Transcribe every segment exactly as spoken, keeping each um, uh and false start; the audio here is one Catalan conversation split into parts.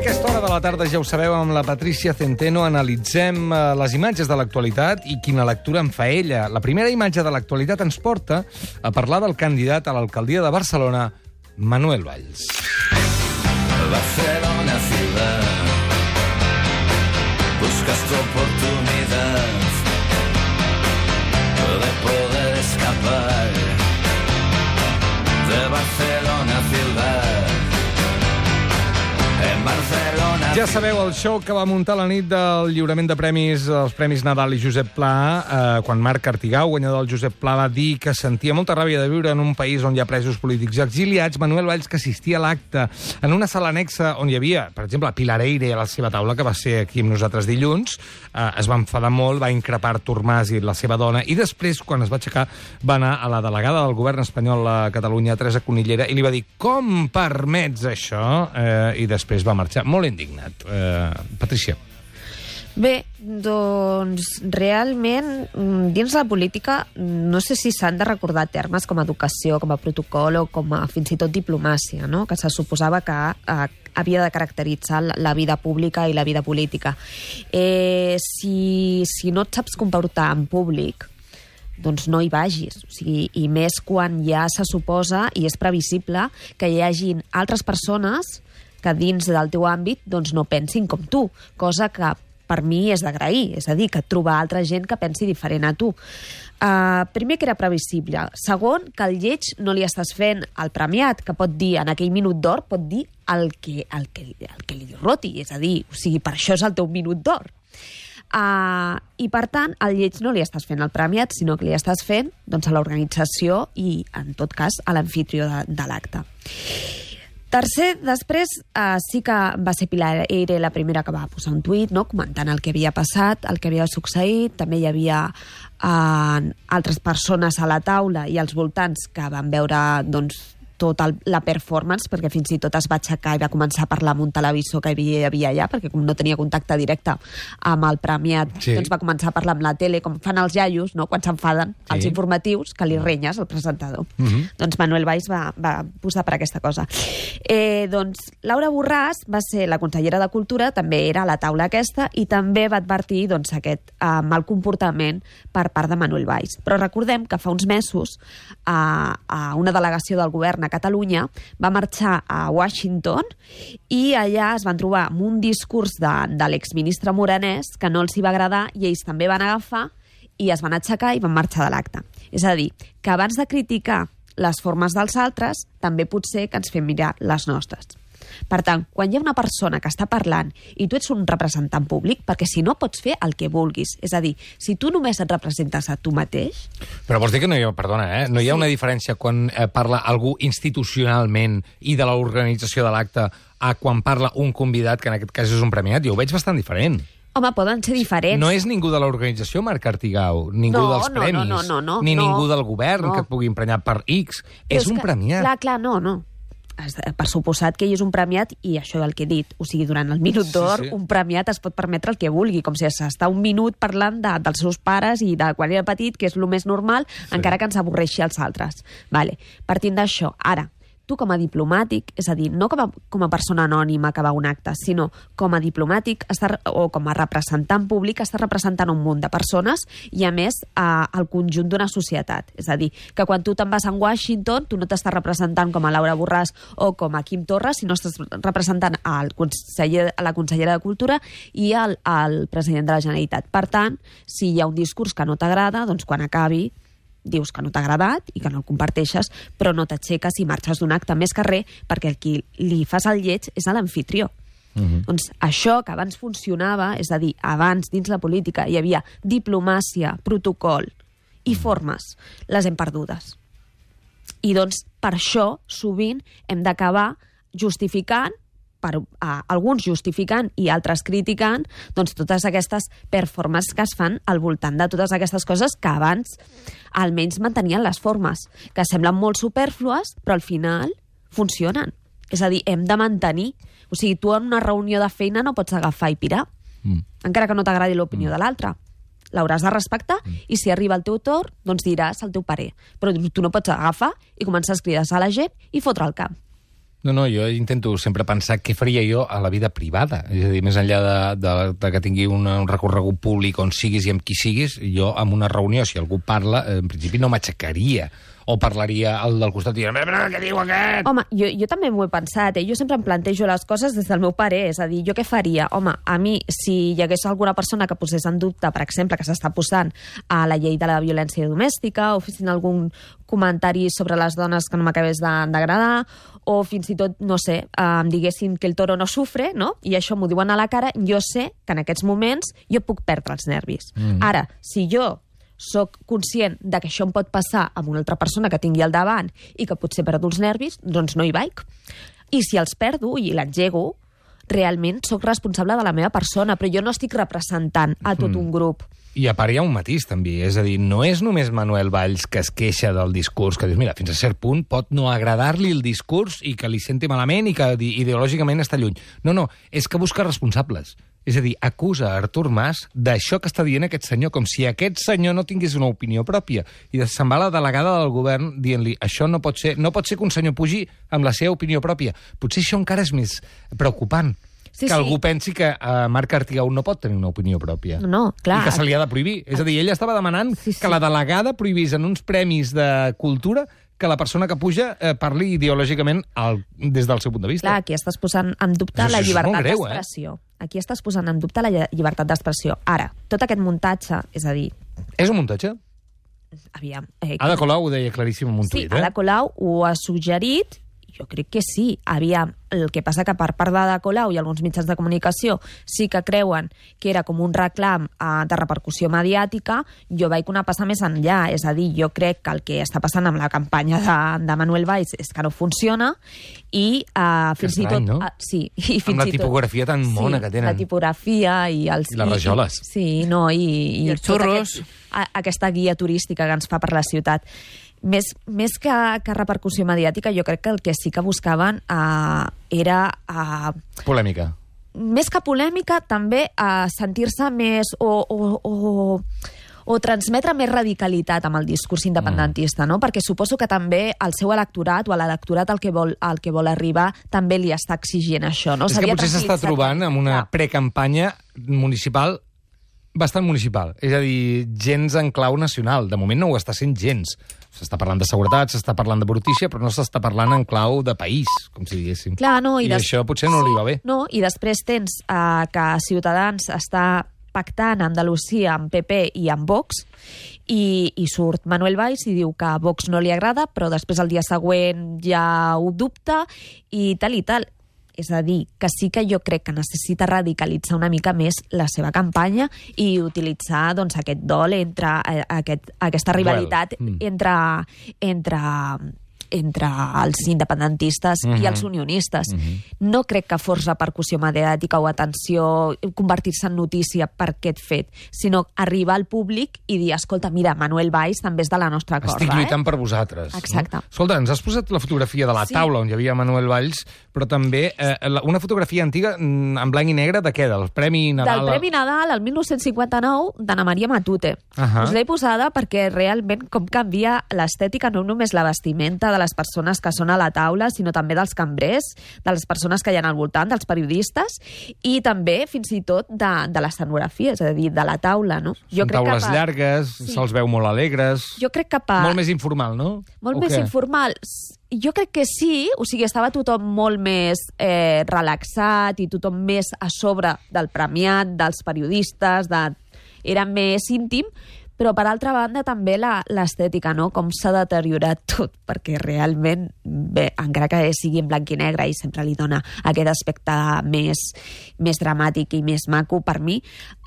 aquesta hora de la tarda, ja ho sabeu, amb la Patricia Centeno analitzem eh, les imatges de l'actualitat i quina lectura en fa ella. La primera imatge de l'actualitat ens porta a parlar del candidat a l'alcaldia de Barcelona, Manuel Valls. Barcelona ciudad, buscas tu oportunidad de poder escapar de Barcelona ciudad. En Barcelona... Ja sabeu, el show que va muntar la nit del lliurament de premis, els Premis Nadal i Josep Pla, eh, quan Marc Artigau, guanyador del Josep Pla, va dir que sentia molta ràbia de viure en un país on hi ha presos polítics exiliats, Manuel Valls, que assistia a l'acte en una sala anexa on hi havia, per exemple, Pilar Eire a la seva taula, que va ser aquí amb nosaltres dilluns, eh, es va enfadar molt, va increpar Artur Mas i la seva dona, i després, quan es va aixecar, va anar a la delegada del govern espanyol a Catalunya, Teresa Cunillera, i li va dir, com permets això? Eh, I després va marxar molt indignat. Eh, Patricia. Bé, doncs realment dins la política no sé si s'han de recordar termes com a educació, com a protocol o com a fins i tot diplomàcia, no? Que se suposava que eh, havia de caracteritzar la vida pública i la vida política. Eh, si, si no et saps comportar en públic, doncs no hi vagis. O sigui, i més quan ja se suposa i és previsible que hi hagin altres persones que dins del teu àmbit doncs, no pensin com tu, cosa que per mi és d'agrair, és a dir, que trobar altra gent que pensi diferent a tu. Uh, primer, que era previsible. Segon, que el lleig no li estàs fent al premiat, que pot dir, en aquell minut d'or, pot dir el que, el, que, el que li roti, és a dir, o sigui, per això és el teu minut d'or. Uh, I, per tant, el lleig no li estàs fent al premiat, sinó que li estàs fent doncs, a l'organització i, en tot cas, a l'amfitrió de, de l'acte. Tercer, després, eh, sí que va ser Pilar Eire la primera que va posar un tuit, no?, comentant el que havia passat, el que havia succeït. També hi havia eh, altres persones a la taula i als voltants que van veure doncs, tota la performance, perquè fins i tot es va aixecar i va començar a parlar amb un televisor que hi havia allà, perquè com no tenia contacte directe amb el premiat, sí. doncs va començar a parlar amb la tele, com fan els iaios, no?, quan s'enfaden, sí. els informatius, que li renyes al presentador. Uh -huh. Doncs Manuel Valls va, va posar per aquesta cosa. Eh, doncs Laura Borràs va ser la consellera de Cultura, també era a la taula aquesta, i també va advertir doncs, aquest eh, mal comportament per part de Manuel Valls. Però recordem que fa uns mesos eh, a una delegació del govern a Catalunya va marxar a Washington i allà es van trobar amb un discurs de, de l'exministre Morenés que no els hi va agradar i ells també van agafar i es van aixecar i van marxar de l'acte. És a dir, que abans de criticar les formes dels altres, també pot ser que ens fem mirar les nostres. Per tant, quan hi ha una persona que està parlant i tu ets un representant públic, perquè si no pots fer el que vulguis, és a dir, si tu només et representes a tu mateix... Però vols dir que no hi ha, perdona, eh? no hi ha sí. una diferència quan eh, parla algú institucionalment i de l'organització de l'acte a quan parla un convidat, que en aquest cas és un premiat? Jo ho veig bastant diferent. Home, poden ser diferents. No és ningú de l'organització, Marc Artigau, ningú no, dels no, premis, no, no, no, ni no, ningú del govern no. que et pugui emprenyar per X. Però és un que, premiat. Clar, clar, no, no. Per suposat que ell és un premiat, i això és el que he dit, o sigui, durant el minut d'or, sí, sí. un premiat es pot permetre el que vulgui, com si s'està un minut parlant de, dels seus pares i de quan era petit, que és el més normal, sí. encara que ens avorreixi als altres. Vale. Partint d'això, ara, tu com a diplomàtic, és a dir, no com a, com a persona anònima que va a un acte, sinó com a diplomàtic està, o com a representant públic, estàs representant un munt de persones i, a més, a, al conjunt d'una societat. És a dir, que quan tu te'n vas a Washington, tu no t'estàs representant com a Laura Borràs o com a Quim Torra, sinó estàs representant al conseller, a la consellera de Cultura i al, al president de la Generalitat. Per tant, si hi ha un discurs que no t'agrada, doncs quan acabi dius que no t'ha agradat i que no el comparteixes, però no t'aixeques i marxes d'un acte més que res, perquè el qui li fas el lleig és a l'amfitrió. Uh-huh. Doncs això que abans funcionava, és a dir, abans dins la política hi havia diplomàcia, protocol i formes, les hem perdudes. I doncs per això sovint hem d'acabar justificant per a, alguns justificant i altres criticant doncs, totes aquestes performances que es fan al voltant de totes aquestes coses que abans almenys mantenien les formes, que semblen molt supèrflues, però al final funcionen. És a dir, hem de mantenir. O sigui, tu en una reunió de feina no pots agafar i pirar, mm. encara que no t'agradi l'opinió mm. de l'altre. L'hauràs de respectar mm. i si arriba el teu torn, doncs diràs el teu parer. Però tu no pots agafar i començar a cridar a la gent i fotre el camp. No, no, jo intento sempre pensar què faria jo a la vida privada. És a dir, més enllà de, de, de que tingui una, un recorregut públic on siguis i amb qui siguis, jo en una reunió, si algú parla, en principi no m'aixecaria o parlaria al del costat i diria, què diu aquest? Home, jo, jo també m'ho he pensat, eh? Jo sempre em plantejo les coses des del meu parer, és a dir, jo què faria? Home, a mi, si hi hagués alguna persona que posés en dubte, per exemple, que s'està posant a la llei de la violència domèstica, o fessin algun comentari sobre les dones que no m'acabés d'agradar, o fins i tot, no sé, eh, em diguessin que el toro no sufre, no? I això m'ho diuen a la cara, jo sé que en aquests moments jo puc perdre els nervis. Mm. Ara, si jo soc conscient de que això em pot passar amb una altra persona que tingui al davant i que potser perdo els nervis, doncs no hi vaig. I si els perdo i l'engego, realment sóc responsable de la meva persona, però jo no estic representant a tot un grup. I a part hi ha un matís, també. És a dir, no és només Manuel Valls que es queixa del discurs, que dius, mira, fins a cert punt pot no agradar-li el discurs i que li senti malament i que ideològicament està lluny. No, no, és que busca responsables. És a dir, acusa Artur Mas d'això que està dient aquest senyor, com si aquest senyor no tingués una opinió pròpia. I se'n va la delegada del govern dient-li, això no pot ser, no pot ser que un senyor pugi amb la seva opinió pròpia. Potser això encara és més preocupant. Sí, que sí. Algú pensi que uh, Marc Artigau no pot tenir una opinió pròpia. No, clar. I que se li ha de prohibir. És a dir, ell estava demanant sí, sí. que la delegada prohibís en uns premis de cultura que la persona que puja eh, parli ideològicament al, des del seu punt de vista. Clar, aquí estàs posant en dubte la llibertat d'expressió. Eh? Aquí estàs posant en dubte la llibertat d'expressió. Ara, tot aquest muntatge, és a dir... És un muntatge? Aviam. Eh, Ada Colau ho deia claríssim en un sí, tuit, eh? Ada Colau ho ha suggerit, jo crec que sí. Aviam, el que passa que per part d'Ada Colau i alguns mitjans de comunicació sí que creuen que era com un reclam eh, de repercussió mediàtica, jo vaig una passa més enllà. És a dir, jo crec que el que està passant amb la campanya de, de Manuel Valls és que no funciona i eh, fins estrany, i tot... No? Eh, sí, i fins amb la i tot, tipografia tan mona sí, que tenen. la tipografia i els... I les rajoles. I, sí, no, i... I, I els xurros. Aquest, a, aquesta guia turística que ens fa per la ciutat. Més, més que, que repercussió mediàtica, jo crec que el que sí que buscaven uh, era... Uh, polèmica. Més que polèmica, també uh, sentir-se més o, o, o, o transmetre més radicalitat amb el discurs independentista, mm. no? Perquè suposo que també el seu electorat o l'electorat al que vol, al que vol arribar també li està exigint això, no? És que potser s'està trobant amb una precampanya municipal bastant municipal, és a dir, gens en clau nacional. De moment no ho està sent gens. S'està parlant de seguretat, s'està parlant de brutícia, però no s'està parlant en clau de país, com si diguéssim. Clar, no, i, I des... això potser no sí, li va bé. No, i després tens uh, que Ciutadans està pactant a Andalusia amb P P i amb Vox, i, i surt Manuel Valls i diu que a Vox no li agrada, però després el dia següent ja ho dubta, i tal i tal. És a dir, que sí que jo crec que necessita radicalitzar una mica més la seva campanya i utilitzar doncs, aquest dol entre eh, aquest, aquesta rivalitat well. mm. entre, entre, entre els independentistes mm-hmm. i els unionistes. Mm-hmm. No crec que fos repercussió mediàtica o atenció, convertir-se en notícia per aquest fet, sinó arribar al públic i dir, escolta, mira, Manuel Valls també és de la nostra corda. Estic lluitant eh? per vosaltres. Exacte. No? Escolta, ens has posat la fotografia de la sí. taula on hi havia Manuel Valls, però també eh, una fotografia antiga en blanc i negre de què? Del Premi Nadal? Del Premi Nadal, el dinou cinquanta-nou, d'Anna Maria Matute. Uh -huh. Us l'he posada perquè realment com canvia l'estètica, no només la vestimenta de les persones que són a la taula, sinó també dels cambrers, de les persones que hi ha al voltant, dels periodistes, i també, fins i tot, de, de l'escenografia, és a dir, de la taula, no? Jo Són crec taules que per... llargues, sí. se'ls veu molt alegres... Jo crec que per... Molt més informal, no? Molt o més què? informal. Jo crec que sí, o sigui, estava tothom molt més eh, relaxat i tothom més a sobre del premiat, dels periodistes, de... era més íntim, però per altra banda també l'estètica, no? Com s'ha deteriorat tot, perquè realment, bé, encara que sigui en blanc i negre i sempre li dona aquest aspecte més, més dramàtic i més maco per mi,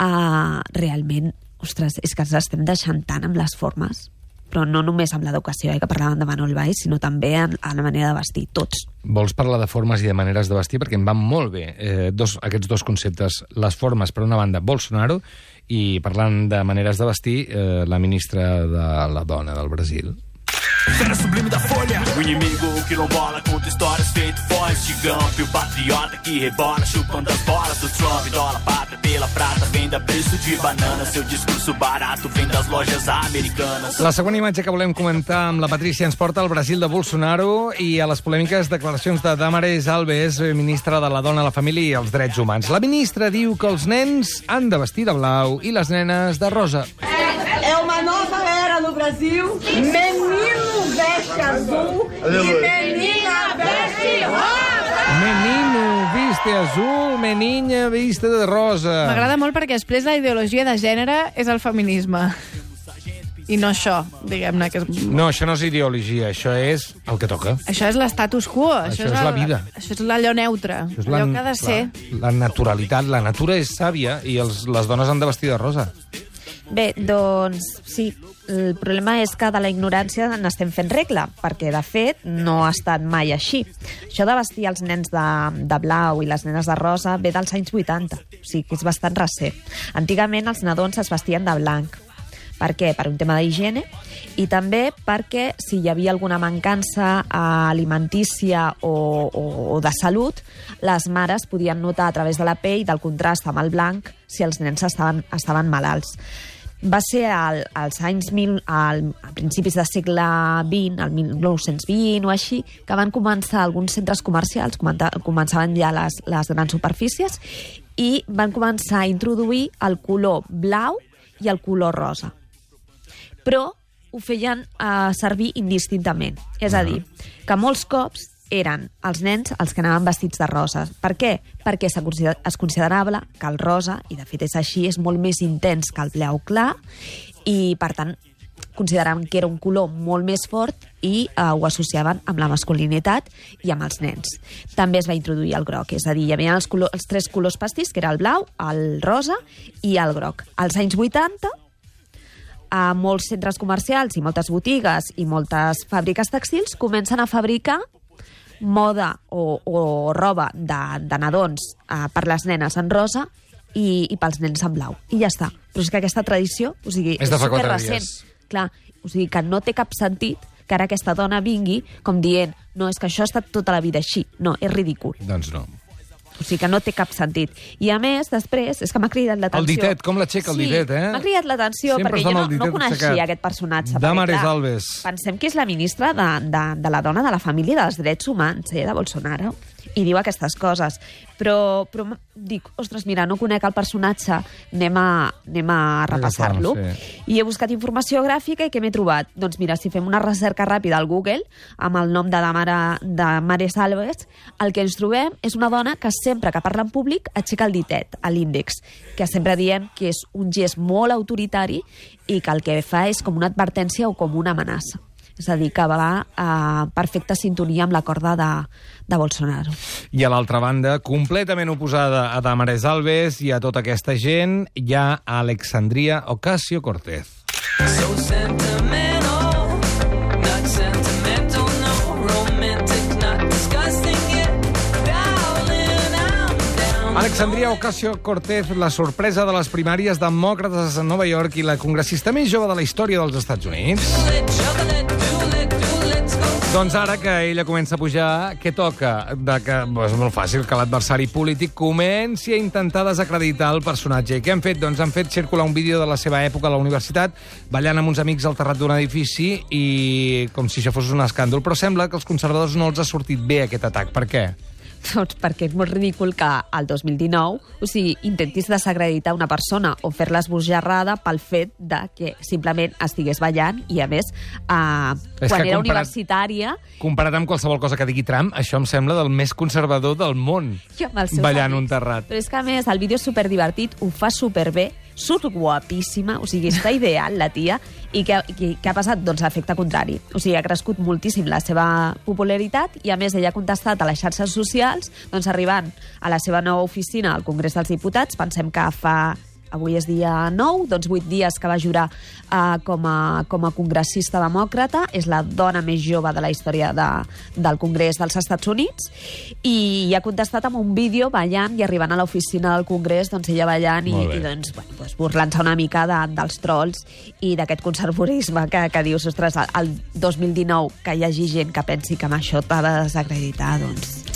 uh, realment, ostres, és que ens estem deixant tant amb les formes, però no només amb l'educació, eh, que parlàvem de Manuel Valls, sinó també en, en la manera de vestir, tots. Vols parlar de formes i de maneres de vestir? Perquè em van molt bé eh, dos, aquests dos conceptes. Les formes, per una banda, Bolsonaro, i parlant de maneres de vestir, eh, la ministra de la dona del Brasil. Cena sublime da folha. O inimigo que não bola conta histórias feito voz gigante. campo e o patriota que rebola chupando as bolas do Trump. Dólar pátria pela prata, venda preço de banana. Seu discurso barato vem das lojas americanas. La següent imatge que volem comentar amb la Patrícia ens porta al Brasil de Bolsonaro i a les polèmiques declaracions de Damares Alves, ministra de la Dona, la Família i els Drets Humans. La ministra diu que els nens han de vestir de blau i les nenes de rosa. É uma nova era no Brasil. Menino veste azul e menina veste rosa. Menino viste azul, menina viste de rosa. M'agrada molt perquè després la ideologia de gènere és el feminisme. I no això, diguem-ne. Que és... No, això no és ideologia, això és el que toca. Això és l'estatus quo. Això és la vida. Això és l'allò neutre, Això és allò la, que ha de ser. La, la naturalitat, la natura és sàvia i els, les dones han de vestir de rosa. Bé, doncs sí, el problema és que de la ignorància n'estem fent regla, perquè de fet no ha estat mai així. Això de vestir els nens de, de blau i les nenes de rosa ve dels anys vuitanta, o sigui que és bastant recent. Antigament els nadons es vestien de blanc. Per què? Per un tema d'higiene i també perquè si hi havia alguna mancança alimentícia o, o, o de salut, les mares podien notar a través de la pell del contrast amb el blanc si els nens estaven, estaven malalts. Va ser al, als anys mil, al, a principis del segle vint, al mil nou-cents vint o així, que van començar alguns centres comercials, començaven ja les, les grans superfícies, i van començar a introduir el color blau i el color rosa. Però ho feien uh, servir indistintament. És a dir, que molts cops eren els nens els que anaven vestits de rosa. Per què? Perquè es considerava que el rosa, i de fet és així, és molt més intens que el blau clar, i per tant consideraven que era un color molt més fort i uh, ho associaven amb la masculinitat i amb els nens. També es va introduir el groc, és a dir, hi havia els, color, els tres colors pastís, que era el blau, el rosa i el groc. Als anys vuitanta, a molts centres comercials i moltes botigues i moltes fàbriques tèxtils comencen a fabricar moda o, o roba de, de nadons eh, per les nenes en rosa i, i pels nens en blau. I ja està. Però és que aquesta tradició, o sigui, és, és superrecent. Clar, o sigui que no té cap sentit que ara aquesta dona vingui com dient no, és que això ha estat tota la vida així. No, és ridícul. Doncs no. O sigui que no té cap sentit. I a més, després, és que m'ha cridat l'atenció. El ditet, com l'aixeca el sí, ditet, eh? m'ha cridat l'atenció perquè jo no, no coneixia aixecat. Aquest personatge. Damares Alves. Pensem que és la ministra de, de, de la dona, de la família i dels drets humans, eh, de Bolsonaro, i diu aquestes coses. Però, però dic, ostres, mira, no conec el personatge, anem a, anem a repassar-lo. Sí. I he buscat informació gràfica i què m'he trobat? Doncs mira, si fem una recerca ràpida al Google, amb el nom de Damares Alves, el que ens trobem és una dona que sempre que parla en públic aixeca el ditet, a l'índex, que sempre diem que és un gest molt autoritari i que el que fa és com una advertència o com una amenaça. És a dir, que va a perfecta sintonia amb la corda de, de Bolsonaro. I a l'altra banda, completament oposada a Damares Alves i a tota aquesta gent, hi ha Alexandria Ocasio-Cortez. So sentimental, not sentimental, no romantic, not disgusting yet, darling, I'm down. Alexandria Ocasio-Cortez, la sorpresa de les primàries demòcrates a Nova York i la congressista més jove de la història dels Estats Units. Doncs ara que ella comença a pujar, què toca? De que, és molt fàcil que l'adversari polític comenci a intentar desacreditar el personatge. I què han fet? Doncs han fet circular un vídeo de la seva època a la universitat, ballant amb uns amics al terrat d'un edifici i com si això fos un escàndol. Però sembla que als conservadors no els ha sortit bé aquest atac. Per què? Doncs perquè és molt ridícul que al dos mil dinou, o sigui, intentis desacreditar una persona o fer-la esbojarrada pel fet de que simplement estigués ballant i, a més, eh, quan era comparat, universitària... Comparat amb qualsevol cosa que digui Trump, això em sembla del més conservador del món, ballant amics. Un terrat. Però és que, a més, el vídeo és superdivertit, ho fa superbé, surt guapíssima, o sigui, està ideal, la tia, i què, què, què ha passat? Doncs l'efecte contrari. O sigui, ha crescut moltíssim la seva popularitat i, a més, ella ha contestat a les xarxes socials, doncs arribant a la seva nova oficina al Congrés dels Diputats, pensem que fa... Avui és dia nou, doncs vuit dies que va jurar uh, com, a, com a congressista demòcrata. És la dona més jove de la història de, del Congrés dels Estats Units i ha contestat amb un vídeo ballant i arribant a l'oficina del Congrés, doncs ella ballant i, i doncs, bueno, doncs burlant-se una mica de, dels trolls i d'aquest conservadorisme que, que dius, ostres, el dos mil dinou que hi hagi gent que pensi que amb això t'ha de desacreditar, doncs...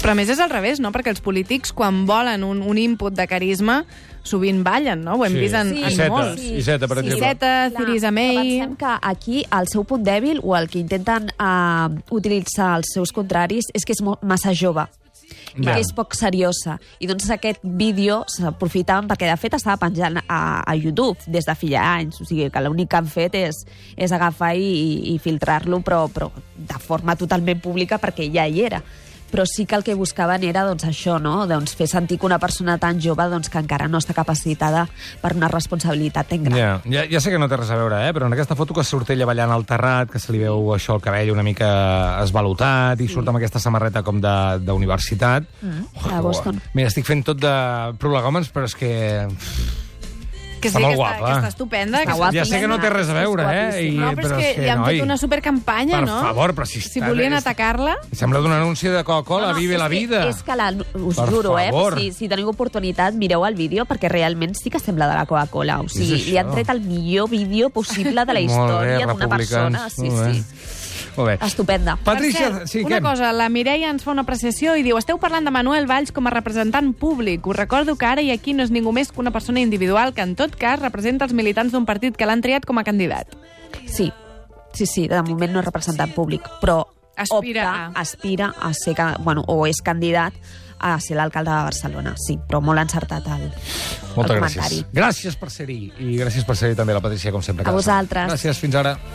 Però a més és al revés, no? Perquè els polítics, quan volen un, un input de carisma, sovint ballen, no? Ho hem Sí. vist en, Sí. en Iceta, molts. Iceta, per exemple. Iceta, Clar, Theresa May... però pensem que aquí el seu punt dèbil o el que intenten uh, utilitzar els seus contraris és que és mo- massa jove. Ja. Que és poc seriosa. I doncs aquest vídeo s'aprofitaven perquè de fet estava penjant a, a YouTube des de feia anys. O sigui que l'únic que han fet és, és agafar i, i filtrar-lo, però, però de forma totalment pública perquè ja hi era. Però sí que el que buscaven era doncs, això, no? Doncs fer sentir que una persona tan jove doncs, que encara no està capacitada per una responsabilitat tan gran. Ja, ja, ja sé que no té res a veure, eh? Però en aquesta foto que surt ella ballant al terrat, que se li veu això el cabell una mica esvalotat i surt amb aquesta samarreta com de- d'universitat. Mm, Oh, a Boston. Mira, estic fent tot de prolegòmens, però és que... Que Està sí, molt que, guapa. està, que està estupenda. Està que guapa. Ja sé que no té res a veure, eh? I, No, però és que li han fet noi, una supercampanya, per no? favor, però si Si està- volien és- atacar-la... Sembla d'un anunci de Coca-Cola, Vive és la que- vida. És que, la, us Per juro, favor. eh? Si, si teniu oportunitat, mireu el vídeo, perquè realment sí que sembla de la Coca-Cola. O sigui, És li han això. tret el millor vídeo possible de la Molt bé, història d'una republicans. persona. Sí, Molt bé. sí. Molt bé. Estupenda. Patricia, per cert, sí, una què? cosa, la Mireia ens fa una apreciació i diu: esteu parlant de Manuel Valls com a representant públic. Us recordo que ara i aquí no és ningú més que una persona individual que, en tot cas, representa els militants d'un partit que l'han triat com a candidat. Sí, sí, sí, de moment no és representant públic, però Aspira opta, a. aspira a ser, ca- bueno, o és candidat a ser l'alcalde de Barcelona. Sí, però molt encertat el, Moltes el gràcies. comentari. Gràcies per ser-hi. I gràcies per ser-hi també la Patricia, com sempre. A cada setmana. vosaltres. Gràcies, fins ara.